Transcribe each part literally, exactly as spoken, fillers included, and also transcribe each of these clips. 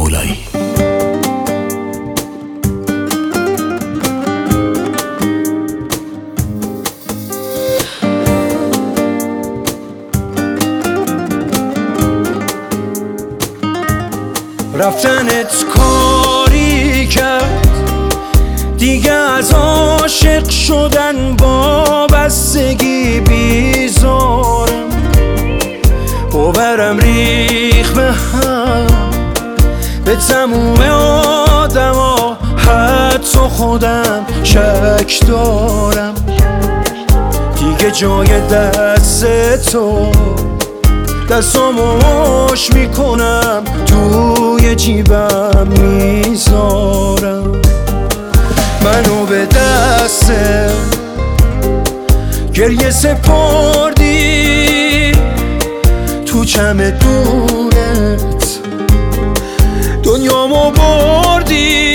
مولایی. رفتنت کاری کرد دیگه از عاشق شدن با بستگی بیزارم، باورم ریخ به هم به تموم آدم ها، حتی خودم شک دارم. دیگه جای دست تو دستامو مش میکنم، توی جیبم میذارم. منو به دست گریه سپردی، تو چمدونت دنیامو بردی.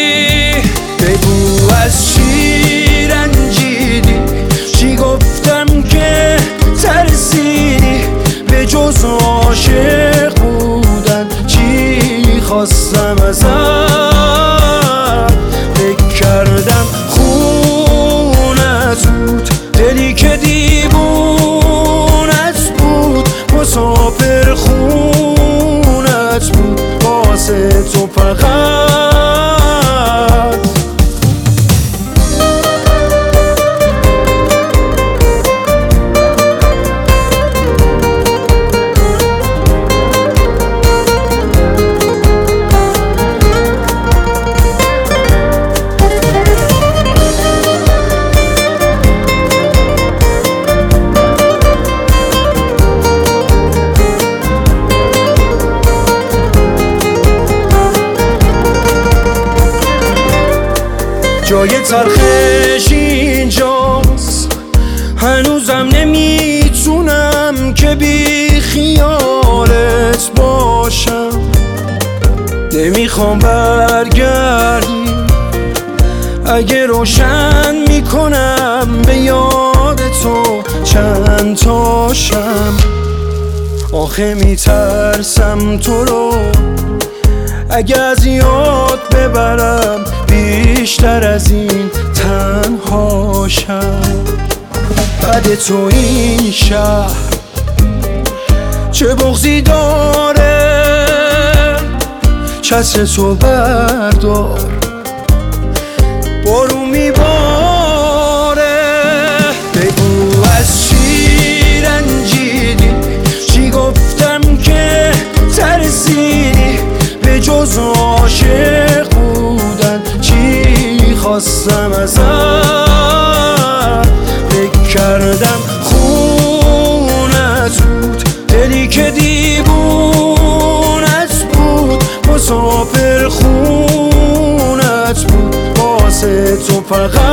بگو از چی رنجیدی، چی گفتم که ترسیدی، به جز عاشق بودن چی خواستم ازت. فکر کردم خونت بود، دلی که دیوونت بود، مسافر خونت بود واسه تو فقط. جای تلخش اینجاست، هنوزم نمیتونم که بی خیالت باشم. نمیخوام برگردی، اگه روشن میکنم به یاد تو چند تاشم. آخه میترسم تو رو اگه از یاد ببرم، بیشتر از این تنهاشم. بعد تو این شهر چه بغضی داره، چتر تو بردار بارون میباره. بگو از چی رنجیدی، چی گفتم که ترسیدی، به جز عاشق بودن چی خواستم ازت. فکر کردم خونت بود، دلی که دیوونت بود، مسافر خونت بود واسه تو فقط.